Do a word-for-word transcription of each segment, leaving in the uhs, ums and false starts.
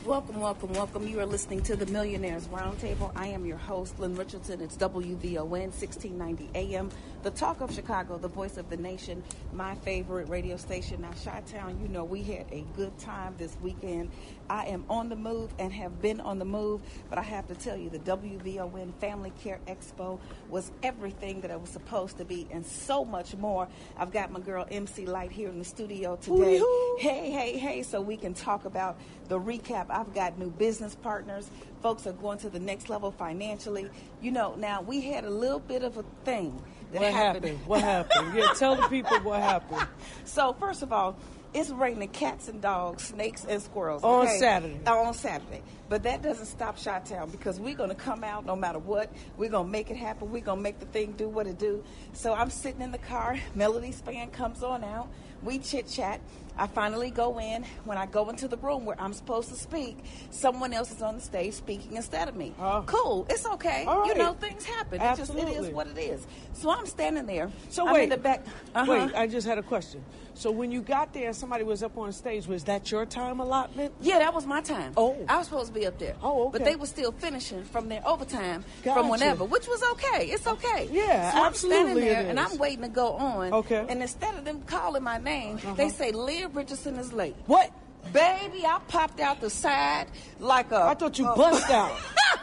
Welcome, welcome, welcome. You are listening to the Millionaires Roundtable. I am your host, Lynn Richardson. It's W V O N, sixteen ninety A M, the talk of Chicago, the voice of the nation, my favorite radio station. Now, Chi-Town, you know, we had a good time this weekend. I am on the move and have been on the move, but I have to tell you, the W V O N Family Care Expo was everything that it was supposed to be and so much more. I've got my girl M C Light here in the studio today. Ooh-hoo. Hey, hey, hey, so we can talk about the recap. I've got new business partners. Folks are going to the next level financially. You know, now we had a little bit of a thing that what happened. happened. What happened? Yeah, tell the people what happened. So, first of all, it's raining cats and dogs, snakes and squirrels. On okay? Saturday. Uh, on Saturday. But that doesn't stop Chi-Town because we're going to come out no matter what. We're going to make it happen. We're going to make the thing do what it do. So I'm sitting in the car. Melody Span comes on out. We chit-chat. I finally go in. When I go into the room where I'm supposed to speak, someone else is on the stage speaking instead of me. Oh. Cool. It's okay. All right. You know, things happen. It just, it Absolutely. is what it is. So I'm standing there. So I'm wait. in the back. Uh-huh. Wait, I just had a question. So when you got there and somebody was up on the stage, was that your time allotment? Yeah, that was my time. Oh. I was supposed to be up there. Oh, okay. But they were still finishing from their overtime Gotcha. from whenever, which was okay. It's okay. Yeah, so I'm absolutely standing there it and is. I'm waiting to go on. Okay. And instead of them calling my name, Uh-huh. they say, Leah Richardson is late. What? Baby, I popped out the side like a... I thought you a- bust out.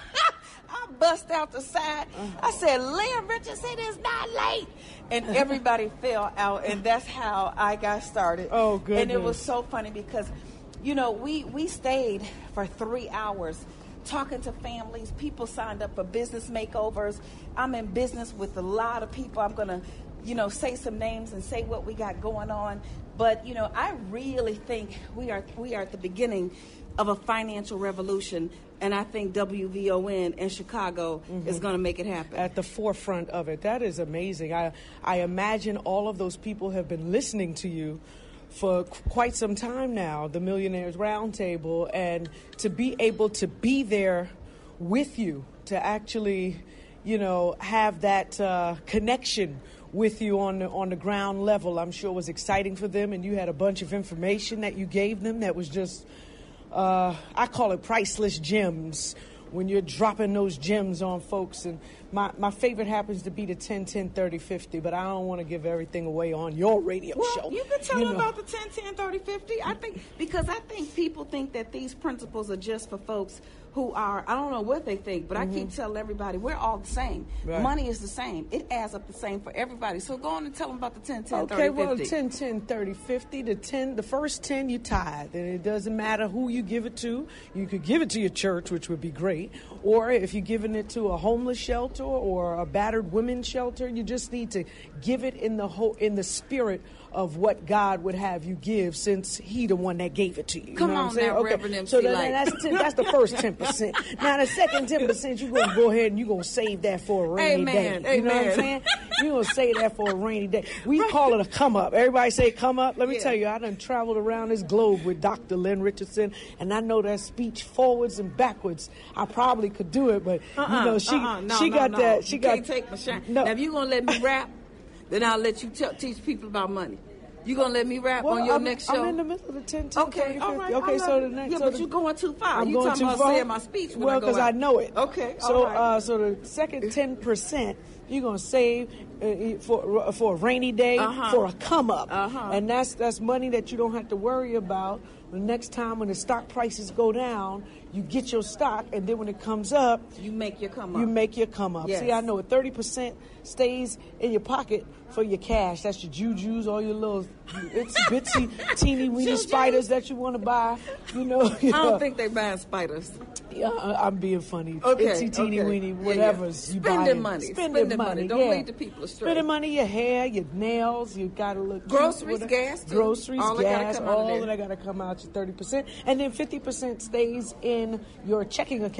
I bust out the side. Uh-huh. I said, Leah Richardson is not late. And everybody fell out, and that's how I got started. Oh, goodness. And it was so funny because, you know, we, we stayed for three hours talking to families. People signed up for business makeovers. I'm in business with a lot of people. I'm going to, you know, say some names and say what we got going on. But, you know, I really think we are we are at the beginning of a financial revolution, and I think W V O N in Chicago Mm-hmm. is going to make it happen. At the forefront of it. That is amazing. I, I imagine all of those people have been listening to you for qu- quite some time now, the Millionaires Roundtable, and to be able to be there with you, to actually, you know, have that uh, connection with you on the on the ground level, I'm sure was exciting for them, and you had a bunch of information that you gave them that was just, uh, I call it priceless gems when you're dropping those gems on folks. And my, my favorite happens to be the ten, ten, thirty, fifty, but I don't want to give everything away on your radio Well, show. you can tell You them know. about the ten, ten, thirty, fifty. I think, because I think people think that these principles are just for folks who are, I don't know what they think, but I keep telling everybody, we're all the same. Right. Money is the same. It adds up the same for everybody. So go on and tell them about the ten, ten, Okay, thirty, well, fifty. ten, ten, thirty, fifty. The ten, the first ten you tithe, and it doesn't matter who you give it to. You could give it to your church, which would be great, or if you're giving it to a homeless shelter or a battered women's shelter, you just need to give it in the whole in the spirit of what God would have you give, since He the one that gave it to you. You Come know what on I'm saying? now, Okay. Reverend M C So that, Light. that's ten, that's the first ten percent. Now the second ten percent, you're gonna go ahead and you're gonna save that for a rainy Amen, day. You know what I'm amen. saying? You're going to say that for a rainy day. We call it a come up. Everybody say come up. Let me Yeah. tell you, I done traveled around this globe with Doctor Lynn Richardson, and I know that speech forwards and backwards. I probably could do it, but Uh-uh, you know, she uh-uh, no, she no, got no. that. She you got can't take my shine. No. Now, if you're going to let me rap, then I'll let you tell teach people about money. You going to let me rap Well, on your I'm, next show? I'm in the middle of the ten, ten, Okay, thirty, all fifty. right. Okay, I so love the it. next. Yeah, so but the, you're going too far. I'm You going talking too about far. saying my speech when well, I go because out. I know it. Okay, So, all right. uh, so the second ten percent you're gonna save uh, for for a rainy day, Uh-huh. for a come up, Uh-huh. and that's that's money that you don't have to worry about. The next time when the stock prices go down, you get your stock, and then when it comes up, You make your come up. you make your come up. Yes. See, I know it. thirty percent stays in your pocket for your cash. That's your jujus, all your little itsy bitsy teeny weeny Jujus. spiders that you want to buy. You know, I don't think they buying spiders. yeah, I- I'm being funny. Okay, Itsy teeny okay. weeny, Yeah, yeah. whatever's you Spending buying. money, Spending, spending money. money. Don't yeah. lead the people astray. Spending money, your hair, your nails. You got to look. cute, Groceries, whatever. gas, too. Groceries, All that gotta gas. come out of All there. of that got to come out to thirty percent, and then fifty percent stays in your checking account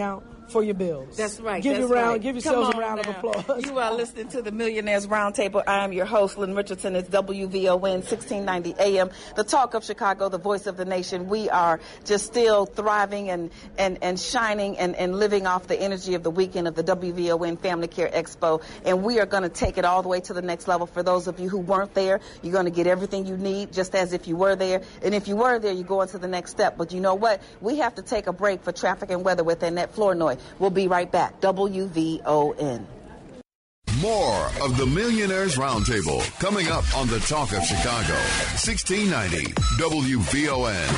for your bills. That's right. Give, that's you round, right. give yourselves a round now. of applause. You are listening to the Millionaires Roundtable. I am your host, Lynn Richardson. It's W V O N, sixteen ninety A M, the talk of Chicago, the voice of the nation. We are just still thriving and, and, and shining and, and living off the energy of the weekend of the W V O N Family Care Expo. And we are going to take it all the way to the next level. For those of you who weren't there, you're going to get everything you need just as if you were there. And if you were there, you go into the next step. But you know what? We have to take a break for traffic and weather with Annette Flournoy. We'll be right back. W V O N. More of the Millionaires Roundtable coming up on the Talk of Chicago, sixteen ninety W V O N.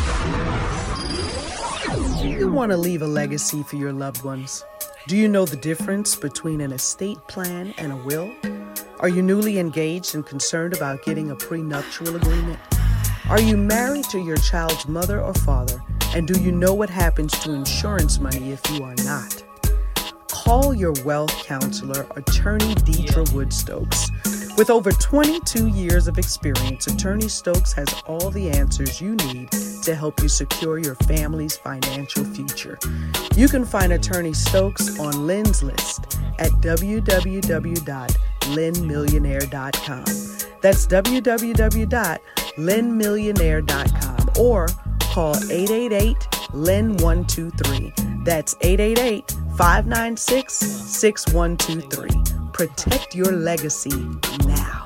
Do you want to leave a legacy for your loved ones? Do you know the difference between an estate plan and a will? Are you newly engaged and concerned about getting a prenuptial agreement? Are you married to your child's mother or father? And do you know what happens to insurance money if you are not? Call your wealth counselor, Attorney Deidre Wood Stokes. With over twenty-two years of experience, Attorney Stokes has all the answers you need to help you secure your family's financial future. You can find Attorney Stokes on Lynn's List at w w w dot lynn millionaire dot com. That's w w w dot lynn millionaire dot com or call eight eight eight, L Y N one two three. That's eight eight eight, five nine six, six one two three. Protect your legacy now.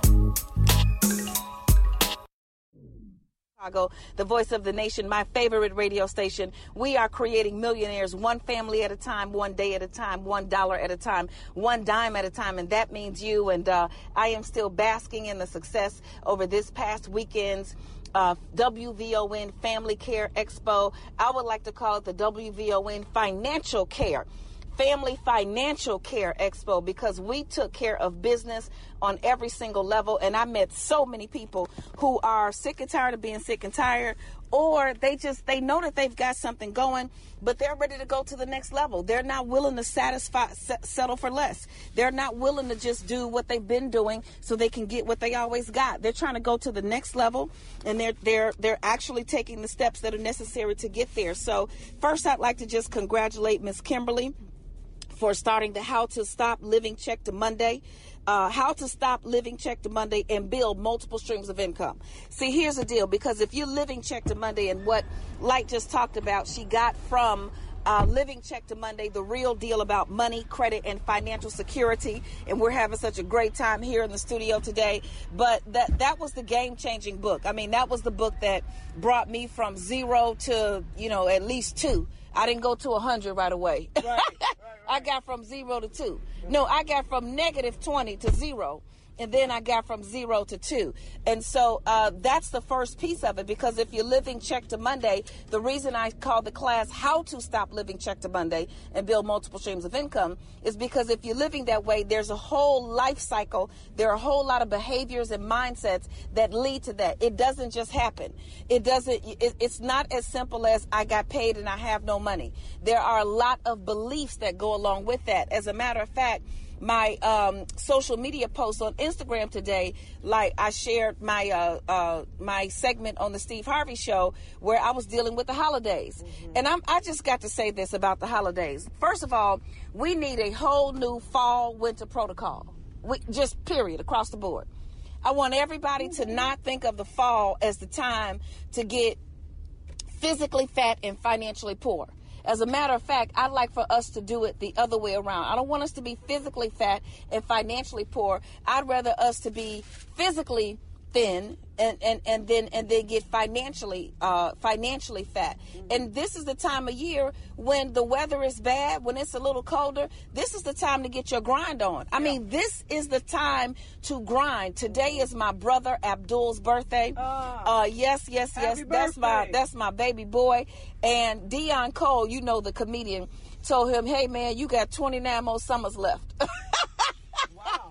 Chicago, the voice of the nation, my favorite radio station. We are creating millionaires one family at a time, one day at a time, one dollar at a time, one dime at a time, and that means you. And uh, I am still basking in the success over this past weekend's Uh, W V O N Family Care Expo. I would like to call it the W V O N Financial Care, Family Financial Care Expo, because we took care of business on every single level. And I met so many people who are sick and tired of being sick and tired, or they just, they know that they've got something going, but they're ready to go to the next level. They're not willing to satisfy, settle for less. They're not willing to just do what they've been doing so they can get what they always got. They're trying to go to the next level, and they're they're they're actually taking the steps that are necessary to get there. So first, I'd like to just congratulate Miss Kimberly for starting the How to Stop Living Check to Monday. Uh, how to stop living check to Monday and build multiple streams of income. See, here's the deal, because if you're living check to Monday, and what Light just talked about, she got from uh, living check to Monday, the real deal about money, credit, and financial security. And we're having such a great time here in the studio today. But that that was the game-changing book. I mean, that was the book that brought me from zero to, you know, at least two. I didn't go to one hundred right away. Right, right, right. I got from zero to two. No, I got from negative twenty to zero. And then I got from zero to two. And so uh, that's the first piece of it, because if you're living check to Monday, the reason I call the class How to Stop Living Check to Monday and Build Multiple Streams of Income is because if you're living that way, there's a whole life cycle. There are a whole lot of behaviors and mindsets that lead to that. It doesn't just happen. It doesn't, it, it's not as simple as I got paid and I have no money. There are a lot of beliefs that go along with that. As a matter of fact, my um, social media post on Instagram today, like I shared my uh, uh, my segment on the Steve Harvey Show where I was dealing with the holidays. Mm-hmm. And I'm, I just got to say this about the holidays. First of all, we need a whole new fall winter protocol. We, just period, across the board. I want everybody to not think of the fall as the time to get physically fat and financially poor. As a matter of fact, I'd like for us to do it the other way around. I don't want us to be physically fat and financially poor. I'd rather us to be physically thin and, and, and then and then get financially uh, financially fat. Mm-hmm. And this is the time of year when the weather is bad, when it's a little colder. This is the time to get your grind on. I yeah. mean, this is the time to grind. Today is my brother Abdul's birthday. Uh, uh, yes, yes, yes. That's my that's my baby boy. And Dion Cole, you know, the comedian, told him, "Hey man, you got twenty-nine more summers left." Wow.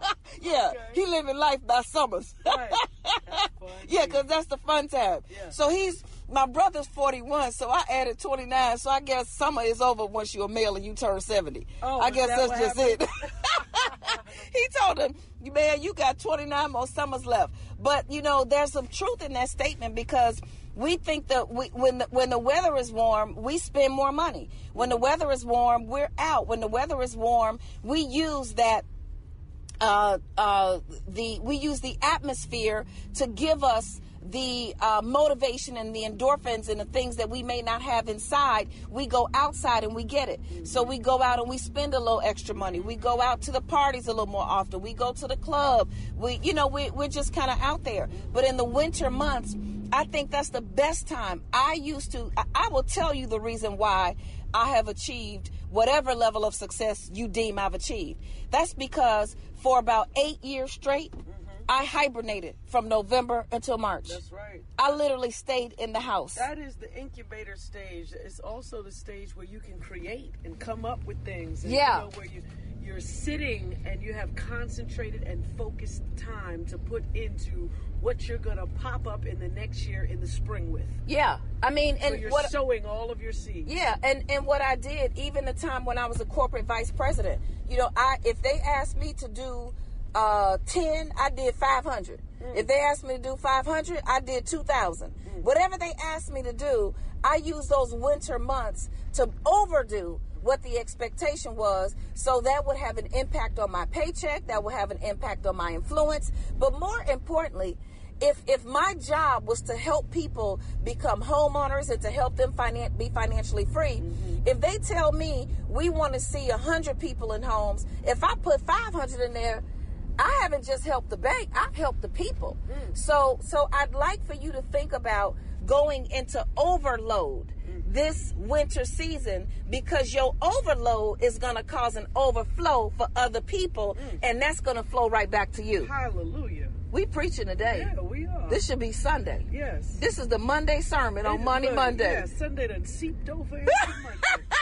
Yeah, Okay. he living life by summers. Right. That's fun. Yeah, because that's the fun time. Yeah. So he's, my brother's forty-one, so I added twenty-nine. So I guess summer is over once you're a male and you turn seventy. Oh, I is guess that that's what just it. He told him, man, you got twenty-nine more summers left. But, you know, there's some truth in that statement because we think that we, when, the, when the weather is warm, we spend more money. When the weather is warm, we're out. When the weather is warm, we use that Uh, uh, the we use the atmosphere to give us the uh, motivation and the endorphins and the things that we may not have inside. We go outside and we get it. So we go out and we spend a little extra money. We go out to the parties a little more often. We go to the club. We, you know, we, we're just kind of out there. But in the winter months, I think that's the best time. I used to, I, I will tell you the reason why I have achieved whatever level of success you deem I've achieved. That's because for about eight years straight, mm-hmm. I hibernated from November until March. That's right. I literally stayed in the house. That is the incubator stage. It's also the stage where you can create and come up with things. And, yeah. You know, where you, you're sitting and you have concentrated and focused time to put into what you're going to pop up in the next year in the spring with. Yeah. I mean, and so you're what, sowing all of your seeds. Yeah. And, and what I did, even the time when I was a corporate vice president, you know, I if they asked me to do uh, ten, I did five hundred. Mm. If they asked me to do five hundred, I did two thousand. Mm. Whatever they asked me to do, I used those winter months to overdo what the expectation was, so that would have an impact on my paycheck, that would have an impact on my influence. But more importantly, if if my job was to help people become homeowners and to help them finan- be financially free, mm-hmm. if they tell me we want to see one hundred people in homes, if I put five hundred in there, I haven't just helped the bank, I've helped the people. Mm. So so I'd like for you to think about going into overload this winter season, because your overload is going to cause an overflow for other people, mm. and that's going to flow right back to you. Hallelujah. We preaching today. Yeah, we are. This should be Sunday. Yes. This is the Monday sermon on Monday, Monday. Yeah, Sunday done seeped over into Monday.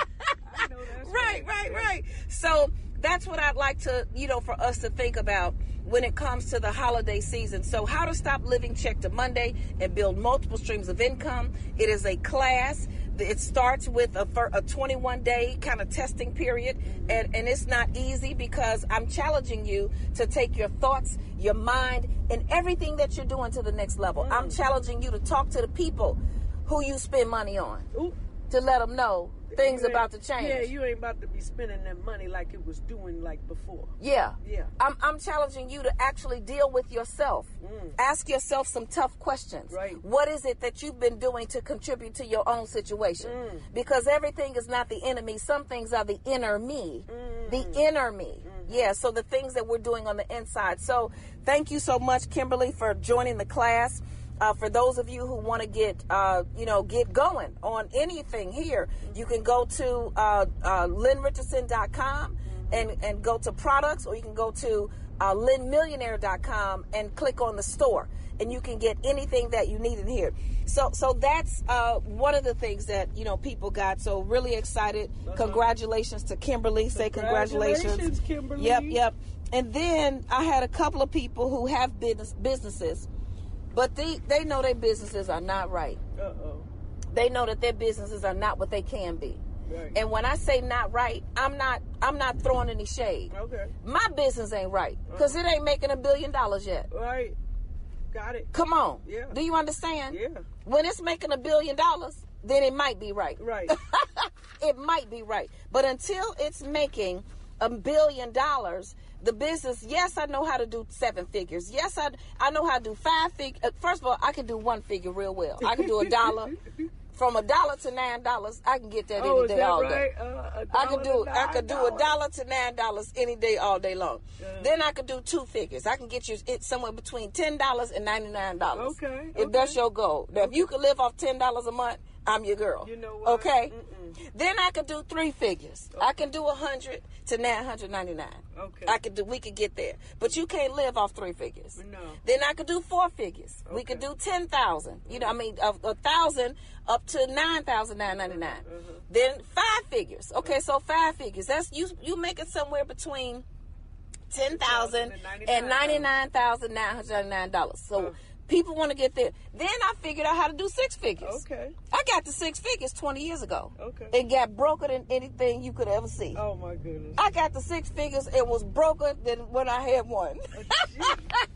I know that's right. Right, right, yeah. right. So that's what I'd like to, you know, for us to think about when it comes to the holiday season. So how to stop living check to Monday and build multiple streams of income. It is a class. It starts with a, a twenty-one day kind of testing period, and, and it's not easy because I'm challenging you to take your thoughts, your mind, and everything that you're doing to the next level. Mm. I'm challenging you to talk to the people who you spend money on. Ooh. To let them know things about to change. Yeah, you ain't about to be spending that money like it was doing like before. Yeah. Yeah. I'm, I'm challenging you to actually deal with yourself. Mm. Ask yourself some tough questions. Right. What is it that you've been doing to contribute to your own situation? Mm. Because everything is not the enemy. Some things are the inner me. Mm. The inner me. Mm. Yeah, so the things that we're doing on the inside. So thank you so much, Kimberly, for joining the class. Uh, for those of you who want to get, uh, you know, get going on anything here, you can go to uh, uh, lynn richardson dot com and, and go to products, or you can go to uh, lynn millionaire dot com and click on the store, and you can get anything that you need in here. So so that's uh, one of the things that, you know, people got. So really excited. Uh-huh. Congratulations to Kimberly. Say congratulations. Congratulations, Kimberly. Yep, yep. And then I had a couple of people who have business businesses. But they, they know their businesses are not right. Uh-oh. They know that their businesses are not what they can be. Right. And when I say not right, I'm not I'm not throwing any shade. Okay. My business ain't right because uh-huh. it ain't making a billion dollars yet. Right. Got it. Come on. Yeah. Do you understand? Yeah. When it's making a billion dollars, then it might be right. Right. It might be right. But until it's making a billion dollars, the business, yes, I know how to do seven figures. Yes, I, I know how to do five figures. First of all, I can do one figure real well. I can do a dollar. From a dollar to nine dollars, I can get that oh, any day, that all right? day. Uh, I could do I could do a dollar to nine dollars any day, all day long. Uh, then I could do two figures. I can get you it somewhere between ten dollars and ninety nine dollars. Okay. If okay. that's your goal. Now, if you could live off ten dollars a month, I'm your girl. You know what? Okay. Mm-mm. Then I could do three figures. Okay. I can do a hundred to nine hundred ninety nine. Okay. I could do. We could get there, but you can't live off three figures. No. Then I could do four figures. Okay. We could do ten thousand. You know, I mean, a, a thousand up to nine thousand nine ninety nine. Uh-huh. Then five figures. Okay, so five figures. That's you. You make it somewhere between ten thousand and ninety-nine thousand nine hundred ninety-nine dollars. So uh. people want to get there. Then I figured out how to do six figures. Okay. I got to six figures twenty years ago. Okay. It got broker than anything you could ever see. Oh, my goodness. I got to six figures. It was broker than when I had one. Oh,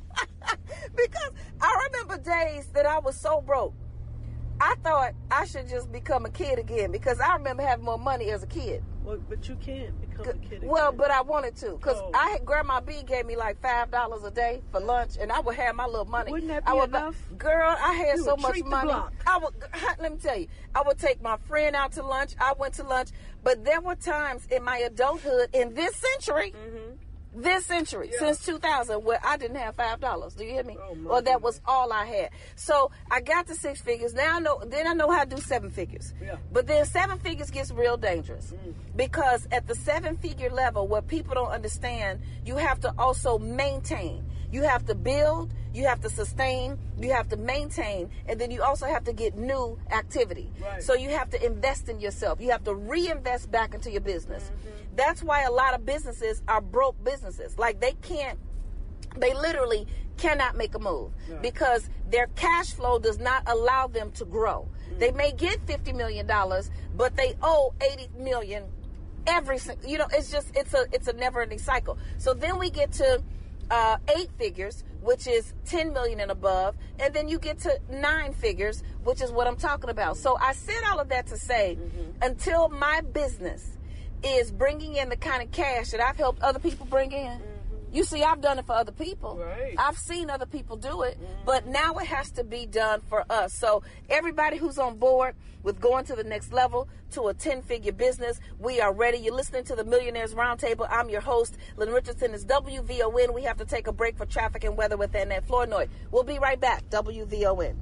because I remember days that I was so broke. I thought I should just become a kid again because I remember having more money as a kid. Well, but you can't become a kid again. Well, but I wanted to because oh. I had, Grandma B gave me like five dollars a day for lunch, and I would have my little money. Wouldn't that be I would, enough? Girl, I had you so would much treat money. The block. I would. Let me tell you, I would take my friend out to lunch. I went to lunch, but there were times in my adulthood in this century. Mm-hmm. This century, yeah. since two thousand, where I didn't have five dollars. Do you hear me? Oh, or that was all I had. So I got to six figures. Now I know. Then I know how to do seven figures. Yeah. But then seven figures gets real dangerous mm. because at the seven figure level, what people don't understand, you have to also maintain. You have to build, you have to sustain, you have to maintain, and then you also have to get new activity. Right. So you have to invest in yourself. You have to reinvest back into your business. Mm-hmm. That's why a lot of businesses are broke businesses. Like they can't, they literally cannot make a move no. because their cash flow does not allow them to grow. Mm. They may get fifty million dollars, but they owe eighty million dollars every single, you know, it's just, it's a, it's a never ending cycle. So then we get to uh, eight figures, which is ten million and above. And then you get to nine figures, which is what I'm talking about. So I said all of that to say, mm-hmm. until my business is bringing in the kind of cash that I've helped other people bring in. Mm-hmm. You see, I've done it for other people. Right. I've seen other people do it, mm-hmm. but now it has to be done for us. So everybody who's on board with going to the next level, to a ten-figure business, we are ready. You're listening to the Millionaires Roundtable. I'm your host, Lynn Richardson. It's W V O N. We have to take a break for traffic and weather with Annette Flournoy. We'll be right back. W V O N.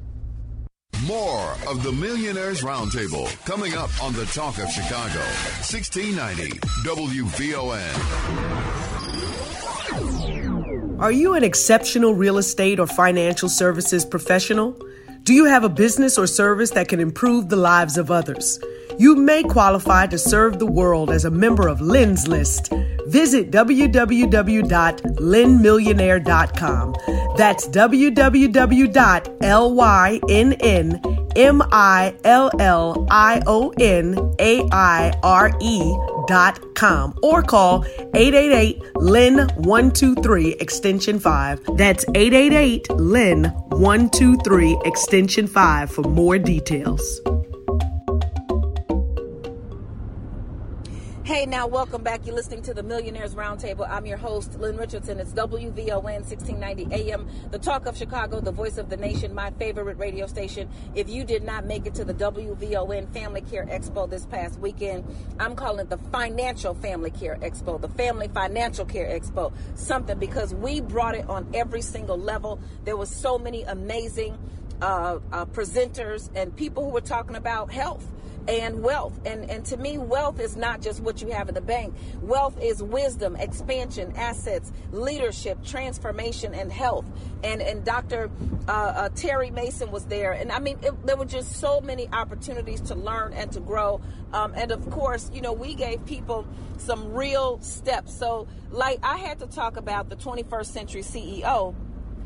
More of the Millionaires Roundtable coming up on the Talk of Chicago. sixteen ninety W V O N. Are you an exceptional real estate or financial services professional? Do you have a business or service that can improve the lives of others? You may qualify to serve the world as a member of Lynn's List. Visit w w w dot lynn millionaire dot com. That's w w w dot lynn millionaire dot com or call eight eight eight L Y N one two three extension five. That's eight eight eight L Y N one two three extension five for more details. Hey, now welcome back. You're listening to the Millionaires Roundtable. I'm your host, Lynn Richardson. It's W V O N sixteen ninety A M, the Talk of Chicago, the voice of the nation, my favorite radio station. If you did not make it to the W V O N Family Care Expo this past weekend, I'm calling it the Financial Family Care Expo, the Family Financial Care Expo, something, because we brought it on every single level. There was so many amazing uh, uh, presenters and people who were talking about health and wealth. And and to me, wealth is not just what you have in the bank. Wealth is wisdom, expansion, assets, leadership, transformation, and health. And and Doctor Uh, uh, Terry Mason was there. And I mean, it, there were just so many opportunities to learn and to grow. Um, and of course, you know, we gave people some real steps. So like I had to talk about the twenty-first century C E O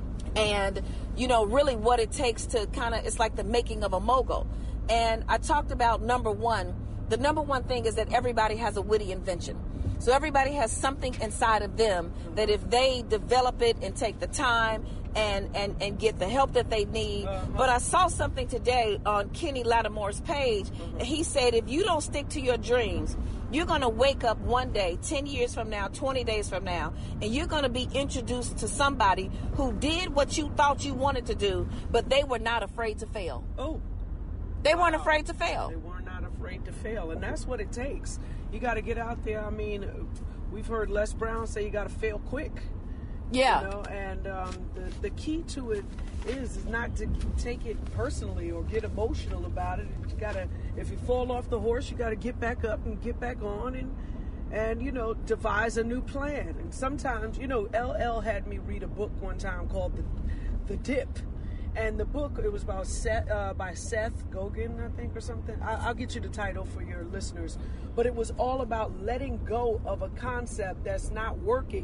and, you know, really what it takes to kind of, it's like the making of a mogul. And I talked about number one. The number one thing is that everybody has a witty invention. So everybody has something inside of them that if they develop it and take the time and, and, and get the help that they need. Uh-huh. But I saw something today on Kenny Lattimore's page. Uh-huh. And he said, if you don't stick to your dreams, you're going to wake up one day, ten years from now, twenty days from now, and you're going to be introduced to somebody who did what you thought you wanted to do, but they were not afraid to fail. Oh. They weren't wow. afraid to fail. They were not afraid to fail. And that's what it takes. You got to get out there. I mean, we've heard Les Brown say you got to fail quick. Yeah. You know, and um, the, the key to it is, is not to take it personally or get emotional about it. You got to, if you fall off the horse, you got to get back up and get back on and, and, you know, devise a new plan. And sometimes, you know, L L had me read a book one time called The, the Dip. And the book, it was about Seth, uh, by Seth Godin, I think, or something. I, I'll get you the title for your listeners. But it was all about letting go of a concept that's not working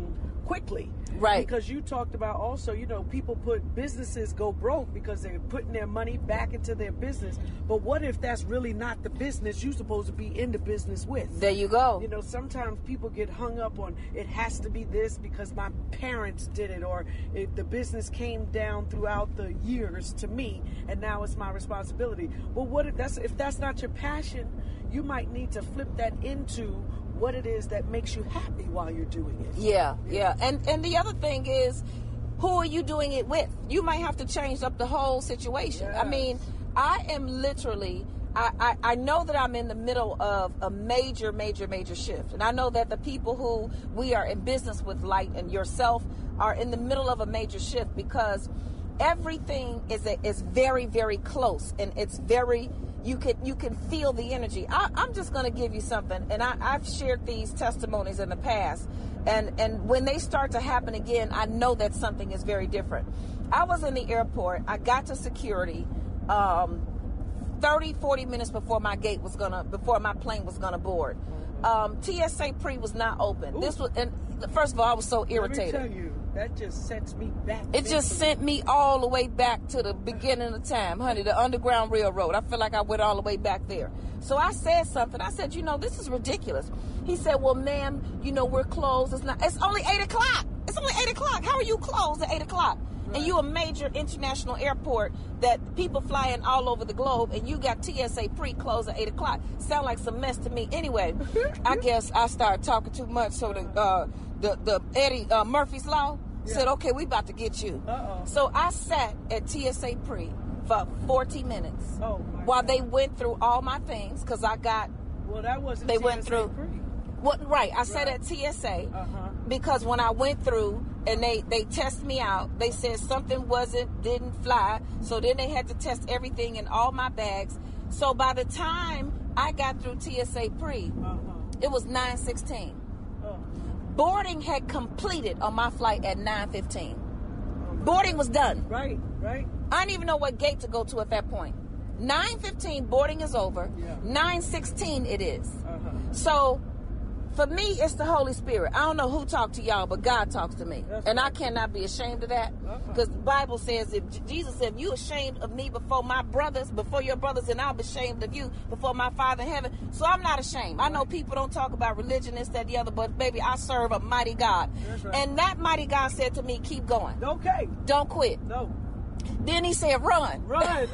quickly. Right. Because you talked about also, you know, people put businesses go broke because they're putting their money back into their business. But what if that's really not the business you're supposed to be in the business with? There you go. You know, sometimes people get hung up on it has to be this because my parents did it, or if the business came down throughout the years to me and now it's my responsibility. Well, what if that's if that's not your passion, you might need to flip that into what it is that makes you happy while you're doing it. Yeah, yeah. And and the other thing is, who are you doing it with? You might have to change up the whole situation. Yes. I mean, I am literally, I, I, I know that I'm in the middle of a major, major, major shift. And I know that the people who we are in business with, Light and yourself, are in the middle of a major shift because everything is a, is very, very close. And it's very... You can you can feel the energy. I, I'm just going to give you something, and I, I've shared these testimonies in the past, and, and when they start to happen again, I know that something is very different. I was in the airport. I got to security um, thirty, forty minutes before my gate was gonna, before my plane was gonna board. Um, T S A pre was not open. Ooh. This was, and first of all, I was so irritated. Let me tell you, that just sets me back. It just sent me all the way back to the beginning of time, honey, the Underground Railroad. I feel like I went all the way back there. So I said something. I said, you know, this is ridiculous. He said, well, ma'am, you know, we're closed. It's not. It's only eight o'clock. It's only eight o'clock. How are you closed at eight o'clock? Right. And you a major international airport that people flying all over the globe, and you got T S A pre-closed at eight o'clock. Sound like some mess to me. Anyway, I guess I started talking too much, so the uh, the, the Eddie uh, Murphy's Law yeah. said, okay, we about to get you. Uh-oh. So I sat at T S A pre for forty minutes oh, while God. they went through all my things, because I got... Well, that wasn't they T S A went through. pre. What, right, I right. sat at T S A uh-huh. because when I went through and they, they tested me out, they said something wasn't, didn't fly. So then they had to test everything in all my bags. So by the time I got through T S A pre, uh-huh. it was nine sixteen. Uh-huh. Boarding had completed on my flight at nine fifteen. Uh-huh. Boarding was done. Right, right. I didn't even know what gate to go to at that point. nine fifteen, boarding is over. Yeah. nine sixteen it is. Uh-huh. So... for me, it's the Holy Spirit. I don't know who talked to y'all, but God talks to me. That's and right. I cannot be ashamed of that. Because uh-huh. the Bible says, if Jesus said, if you ashamed of me before my brothers, before your brothers, and I'll be ashamed of you before my Father in heaven. So I'm not ashamed. Right. I know people don't talk about religion, this, that, the other, but baby, I serve a mighty God. Right. And that mighty God said to me, keep going. Okay. Don't quit. No. Then he said, run. Run.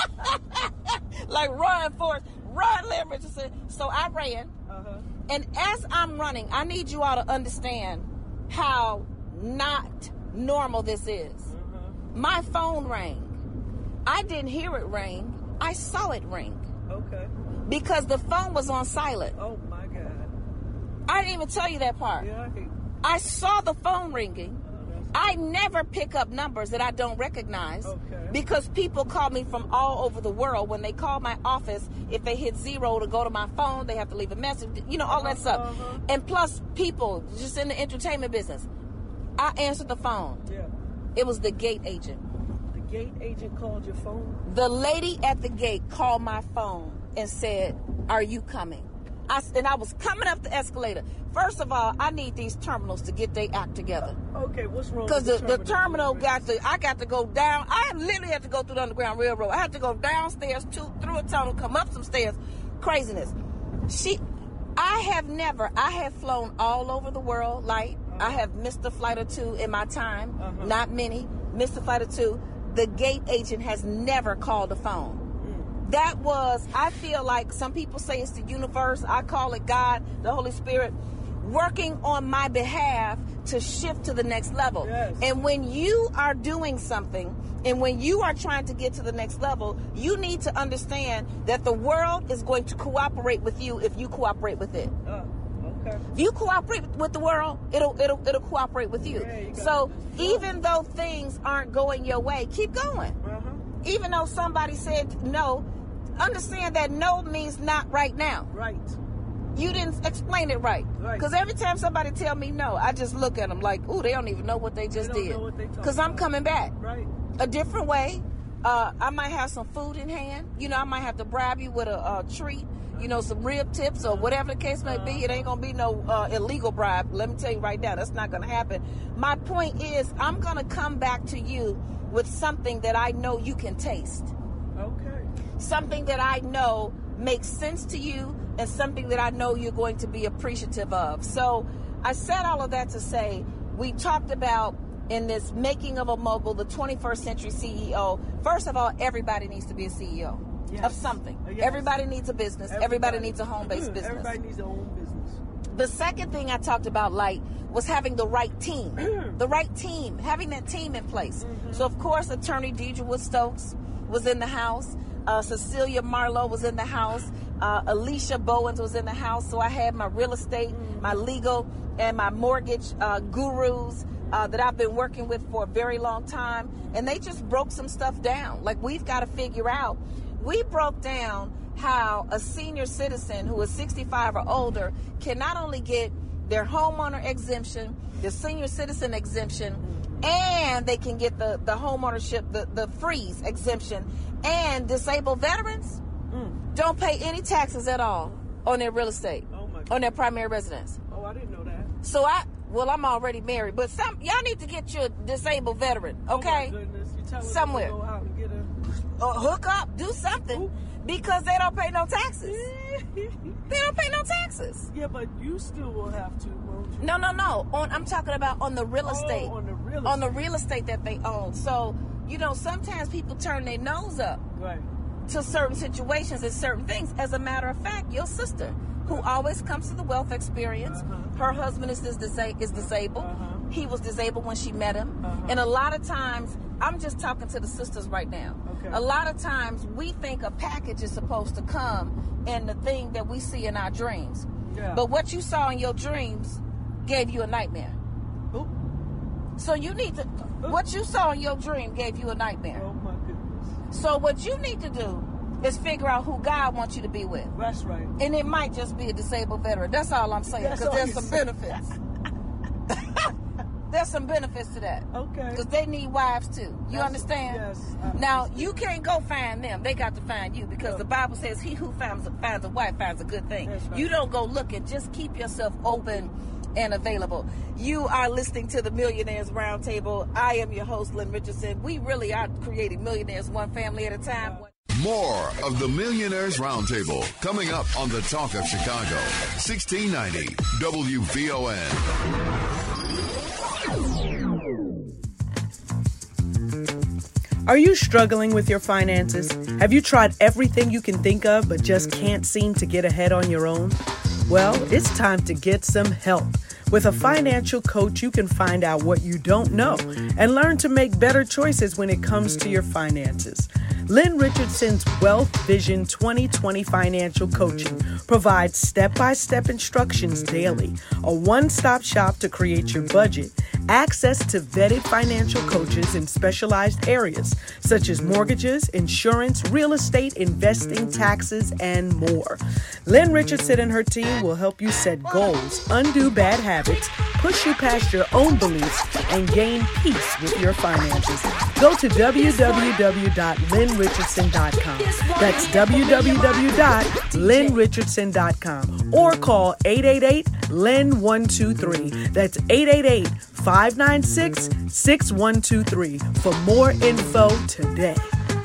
Like run, Forrest. Run, Lynn Richardson. So I ran. Uh-huh. And as I'm running, I need you all to understand how not normal this is. Mm-hmm. My phone rang. I didn't hear it ring. I saw it ring. Okay. Because the phone was on silent. Oh, my God. I didn't even tell you that part. Yeah, I, I saw the phone ringing. I never pick up numbers that I don't recognize okay. because people call me from all over the world. When they call my office, if they hit zero to go to my phone, they have to leave a message, you know, all uh-huh, that stuff. Uh-huh. And plus people just in the entertainment business. I answered the phone. Yeah. It was the gate agent. The gate agent called your phone? The lady at the gate called my phone and said, are you coming? I, and I was coming up the escalator. First of all, I need these terminals to get their act together. Okay, what's wrong? Because the, the, the terminal got to, I got to go down. I literally had to go through the Underground Railroad. I had to go downstairs, to, through a tunnel, come up some stairs. Craziness. She, I have never, I have flown all over the world, Light. Uh-huh. I have missed a flight or two in my time. Uh-huh. Not many. Missed a flight or two. The gate agent has never called a phone. That was, I feel like some people say it's the universe. I call it God, the Holy Spirit, working on my behalf to shift to the next level. Yes. And when you are doing something and when you are trying to get to the next level, you need to understand that the world is going to cooperate with you if you cooperate with it. Uh, okay. If you cooperate with the world, it'll it'll it'll cooperate with you. Yeah, you so even though things aren't going your way, keep going. Uh-huh. Even though somebody said no, understand that no means not right now. Right. You didn't explain it right. Because right. every time somebody tell me no, I just look at them like, ooh, they don't even know what they just they did. Because I'm coming back. Right. A different way, Uh, I might have some food in hand. You know, I might have to bribe you with a, a treat, you know, some rib tips or whatever the case may be. It ain't going to be no uh, illegal bribe. Let me tell you right now, that's not going to happen. My point is, I'm going to come back to you with something that I know you can taste. Okay. Something that I know makes sense to you and something that I know you're going to be appreciative of. So I said all of that to say, we talked about in this Making of a Mogul, the twenty-first century C E O. First of all, everybody needs to be a C E O yes. of something. Uh, yes. Everybody needs a business. Everybody, everybody needs a home-based business. Everybody needs their own business. The second thing I talked about, Light, was having the right team. the right team. Having that team in place. Mm-hmm. So, of course, Attorney Deidre Wood-Stokes was in the house. Uh, Cecilia Marlowe was in the house. Uh, Alicia Bowens was in the house. So I had my real estate, mm-hmm. my legal, and my mortgage uh, gurus Uh, that I've been working with for a very long time, and they just broke some stuff down. Like, we've got to figure out, we broke down how a senior citizen who is sixty-five or older can not only get their homeowner exemption, the senior citizen exemption, and they can get the, the homeownership, the, the freeze exemption, and disabled veterans mm. don't pay any taxes at all on their real estate, oh my on their primary residence. Oh, I didn't know that. So I, well, I'm already married, but some y'all need to get your disabled veteran, okay? Oh my goodness. You tell somewhere. To go out and get a... Uh, hook up, do something, Ooh. because they don't pay no taxes. They don't pay no taxes. Yeah, but you still will have to, won't you? No, no, no. On, I'm talking about on the real estate. Oh, on the real estate. On the real estate that they own. So, you know, sometimes people turn their nose up right. to certain situations and certain things. As a matter of fact, your sister, who always comes to the wealth experience, uh-huh. her husband is, is, disa- is disabled. Uh-huh. He was disabled when she met him. Uh-huh. And a lot of times, I'm just talking to the sisters right now. Okay. A lot of times, we think a package is supposed to come in the thing that we see in our dreams. Yeah. But what you saw in your dreams gave you a nightmare. Ooh. So you need to, Ooh. what you saw in your dream gave you a nightmare. Oh my goodness. So what you need to do is figure out who God wants you to be with. That's right. And it might just be a disabled veteran. That's all I'm saying. Because there's some benefits. There's some benefits to that. Okay. Because they need wives too. You That's, understand? Yes. I now, understand. You can't go find them. They got to find you because yeah. the Bible says he who finds a, finds a wife finds a good thing. Right. You don't go looking. Just keep yourself open and available. You are listening to the Millionaires Roundtable. I am your host, Lynn Richardson. We really are creating millionaires one family at a time. More of the Millionaires Roundtable coming up on the Talk of Chicago, sixteen ninety W V O N. Are you struggling with your finances? Have you tried everything you can think of but just can't seem to get ahead on your own? Well, it's time to get some help. With a financial coach, you can find out what you don't know and learn to make better choices when it comes to your finances. Lynn Richardson's Wealth Vision twenty twenty Financial Coaching provides step-by-step instructions daily, a one-stop shop to create your budget, access to vetted financial coaches in specialized areas such as mortgages, insurance, real estate, investing, taxes, and more. Lynn Richardson and her team will help you set goals, undo bad habits, push you past your own beliefs, and gain peace with your finances. Go to w w w dot lynn richardson dot com. That's w w w dot lynn richardson dot com or call eight eight eight L Y N one two three. That's eight eight eight, five nine six, six one two three for more info today.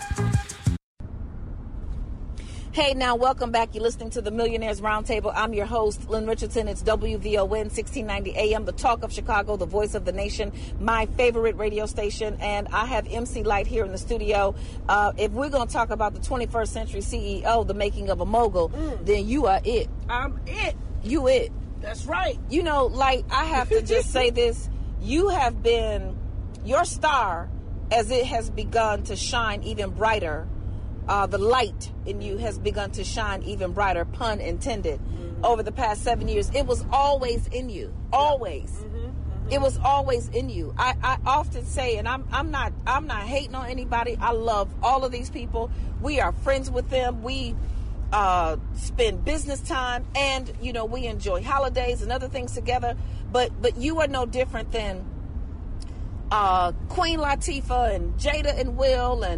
Hey, now, welcome back. You're listening to the Millionaires Roundtable. I'm your host, Lynn Richardson. It's W V O N, sixteen ninety A M, the talk of Chicago, the voice of the nation, my favorite radio station. And I have M C Light here in the studio. Uh, if we're going to talk about the twenty-first century C E O, the making of a mogul, mm. then you are it. I'm it. You it. That's right. You know, like, I have to just say this. You have been, your star, as it has begun to shine even brighter, Uh, the light in you has begun to shine even brighter, pun intended, mm-hmm. over the past seven years. It was always in you, always. Mm-hmm. Mm-hmm. It was always in you. I, I often say, and I'm I'm not I'm not hating on anybody. I love all of these people. We are friends with them. We uh, spend business time, and you know we enjoy holidays and other things together. But but you are no different than uh, Queen Latifah and Jada and Will and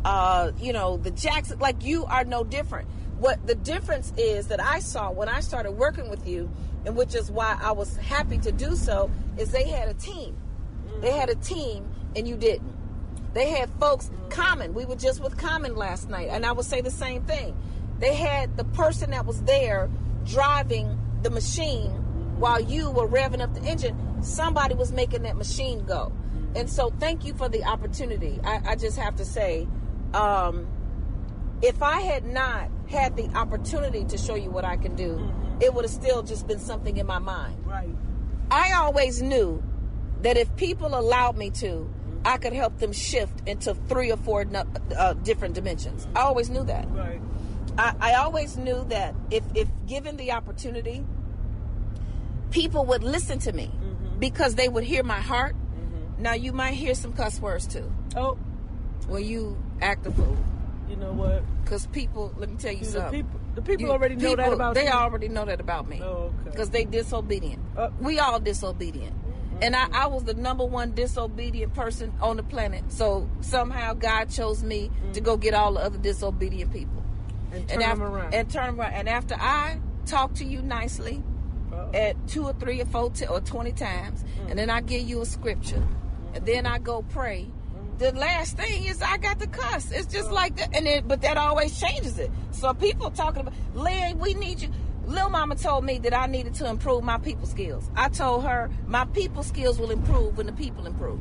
uh, you know, the Jackson. Like, you are no different. What the difference is that I saw when I started working with you, and which is why I was happy to do so, is they had a team. They had a team, and you didn't. They had folks, Common. We were just with Common last night, and I would say the same thing. They had the person that was there driving the machine while you were revving up the engine. Somebody was making that machine go. And so thank you for the opportunity. I, I just have to say, um, if I had not had the opportunity to show you what I can do, mm-hmm. it would have still just been something in my mind. Right. I always knew that if people allowed me to, I could help them shift into three or four uh, different dimensions. I always knew that. Right. I, I always knew that if, if given the opportunity, people would listen to me mm-hmm. because they would hear my heart. Mm-hmm. Now, you might hear some cuss words, too. Oh. When you act a fool. You know what? Because people, let me tell you the something. People, the people you, already know people, that about they you. They already know that about me. Oh, okay. Because they disobedient. Uh, we all disobedient. Mm-hmm. And I, I was the number one disobedient person on the planet. So somehow God chose me mm-hmm. to go get all the other disobedient people. And turn and after, them around. And turn them around. And after I talk to you nicely Uh-oh. at two or three or four t- or twenty times, mm-hmm. and then I give you a scripture, mm-hmm. and then I go pray, the last thing is I got to cuss. It's just like that. And then, but that always changes it. So people talking about, Lynn, we need you. Lil Mama told me that I needed to improve my people skills. I told her my people skills will improve when the people improve.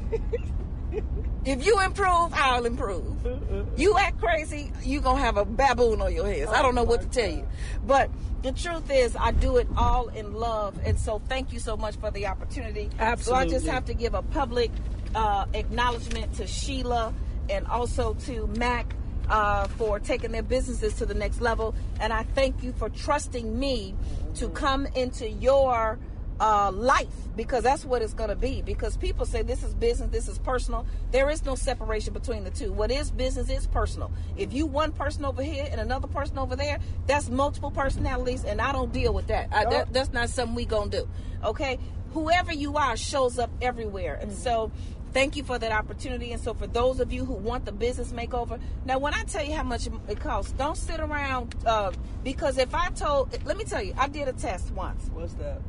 If you improve, I'll improve. You act crazy, you going to have a baboon on your hands. I don't know what to tell you. But the truth is, I do it all in love. And so thank you so much for the opportunity. Absolutely. So I just have to give a public uh, acknowledgement to Sheila and also to Mac uh, for taking their businesses to the next level. And I thank you for trusting me to come into your uh, life, because that's what it's going to be. Because people say this is business, this is personal. There is no separation between the two. What is business is personal. If you one person over here and another person over there, that's multiple personalities, and I don't deal with that. I, that that's not something we going to do. Okay? Whoever you are shows up everywhere. And so thank you for that opportunity. And so for those of you who want the business makeover, now when I tell you how much it costs, don't sit around, uh, because if I told, let me tell you, I did a test once. What's that?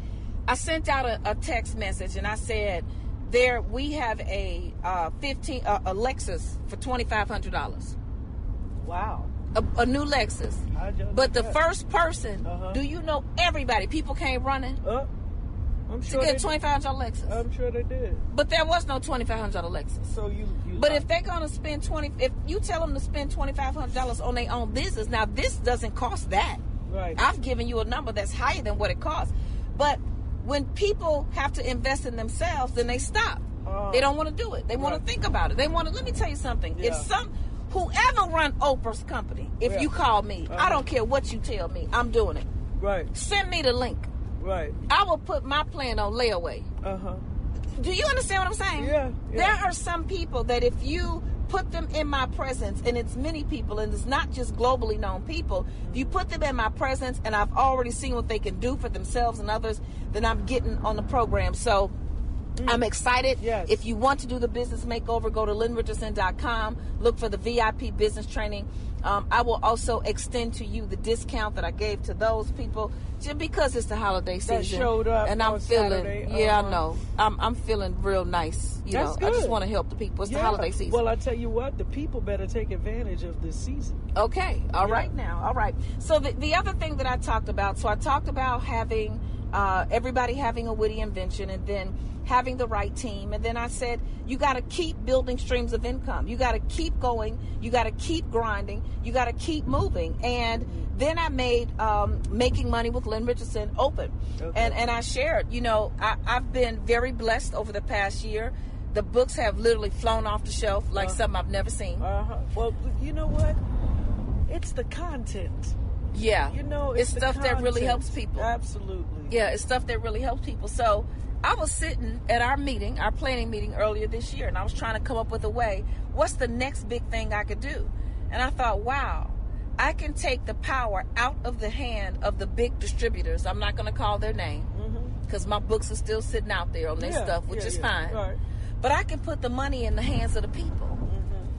I sent out a, a text message and I said, there we have a uh, fifteen uh, a Lexus for twenty-five hundred dollars. Wow. A, a new Lexus. But the that. first person, uh-huh. do you know everybody? People came running uh, I'm sure to get a twenty-five hundred dollars Lexus. I'm sure they did. But there was no twenty-five hundred dollars Lexus. So you, you But if they're going to spend twenty, if you tell them to spend twenty-five hundred dollars on their own business, now this doesn't cost that. Right. I've given you a number that's higher than what it costs. But when people have to invest in themselves, then they stop. Uh, they don't want to do it. They want right. to think about it. They want to, let me tell you something. Yeah. If some, whoever run Oprah's company, if yeah. you call me, uh-huh. I don't care what you tell me, I'm doing it. Right. Send me the link. Right. I will put my plan on layaway. Uh-huh. Do you understand what I'm saying? Yeah, yeah. There are some people that if you put them in my presence, and it's many people, and it's not just globally known people, if you put them in my presence and I've already seen what they can do for themselves and others, then I'm getting on the program. So mm. I'm excited. Yes. If you want to do the business makeover, go to lynn richardson dot com, look for the V I P business training. Um, I will also extend to you the discount that I gave to those people just because it's the holiday season. That showed up and I'm on feeling, Saturday. yeah, uh-huh. I know. I'm, I'm feeling real nice. You That's know, good. I just want to help the people. It's yeah. the holiday season. Well, I tell you what, the people better take advantage of this season. Okay. All yeah. right now. All right. So the, the other thing that I talked about, so I talked about having uh, everybody having a witty invention, and then having the right team. And then I said, you got to keep building streams of income. You got to keep going. You got to keep grinding. You got to keep moving. And then I made um, Making Money with Lynn Richardson open. Okay. And, and I shared, you know, I, I've been very blessed over the past year. The books have literally flown off the shelf like uh-huh. something I've never seen. Uh-huh. Well, you know what? It's the content. Yeah. You know, it's, it's stuff content. that really helps people. Absolutely. Yeah, it's stuff that really helps people. So I was sitting at our meeting, our planning meeting earlier this year, and I was trying to come up with a way, what's the next big thing I could do? And I thought, wow, I can take the power out of the hand of the big distributors. I'm not going to call their name because mm-hmm. my books are still sitting out there on their yeah, stuff, which yeah, is yeah. fine. Right. But I can put the money in the hands of the people. Mm-hmm.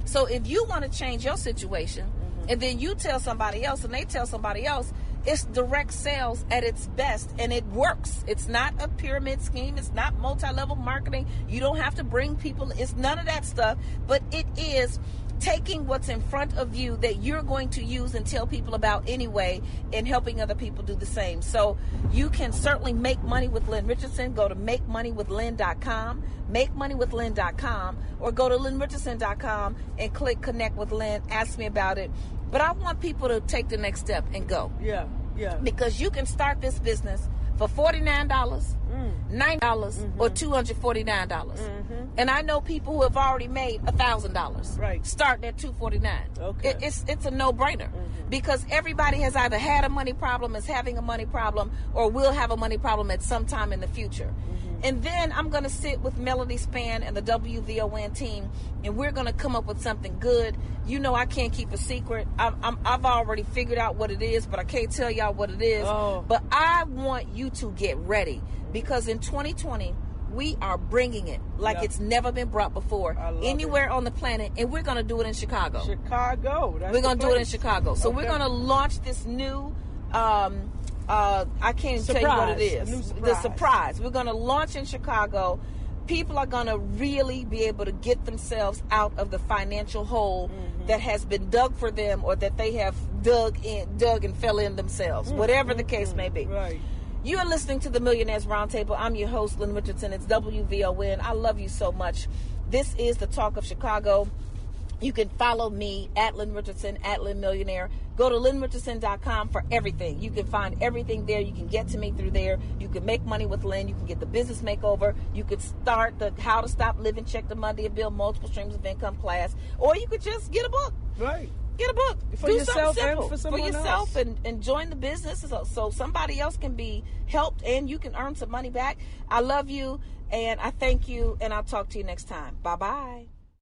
So if you want to change your situation, mm-hmm. and then you tell somebody else and they tell somebody else, it's direct sales at its best, and it works. It's not a pyramid scheme. It's not multi-level marketing. You don't have to bring people. It's none of that stuff, but it is taking what's in front of you that you're going to use and tell people about anyway, and helping other people do the same. So you can certainly make money with Lynn Richardson. Go to make money with lynn dot com, make money with lynn dot com, or go to lynn richardson dot com and click connect with Lynn. Ask me about it. But I want people to take the next step and go. Yeah, yeah. Because you can start this business for forty-nine dollars, mm. ninety dollars, mm-hmm. or two hundred forty-nine dollars. Mm-hmm. And I know people who have already made one thousand dollars. Right. Starting at two hundred forty-nine dollars. Okay. It, it's, it's a no-brainer. Mm-hmm. Because everybody has either had a money problem, is having a money problem, or will have a money problem at some time in the future. Mm-hmm. And then I'm going to sit with Melody Span and the W V O N team, and we're going to come up with something good. You know I can't keep a secret. I'm, I'm, I've already figured out what it is, but I can't tell y'all what it is. Oh. But I want you to get ready, because in twenty twenty, we are bringing it like yep. it's never been brought before anywhere it. on the planet, and we're going to do it in Chicago. Chicago. That's we're going to do it in Chicago. So okay. we're going to launch this new... Um, Uh, I can't even tell you what it is. Surprise. The surprise. We're going to launch in Chicago. People are going to really be able to get themselves out of the financial hole mm-hmm. that has been dug for them, or that they have dug in, dug and fell in themselves, mm-hmm. whatever the case may be. Right. You are listening to the Millionaires Roundtable. I'm your host, Lynn Richardson. It's W V O N. I love you so much. This is the Talk of Chicago. You can follow me at Lynn Richardson, at Lynn Millionaire. Go to lynn richardson dot com for everything. You can find everything there. You can get to me through there. You can make money with Lynn. You can get the business makeover. You could start the How to Stop Living Check to Monday and Build Multiple Streams of Income class. Or you could just get a book. Right. Get a book. For Do yourself something simple and for someone for yourself else. And, and join the business so, so somebody else can be helped and you can earn some money back. I love you and I thank you, and I'll talk to you next time. Bye-bye.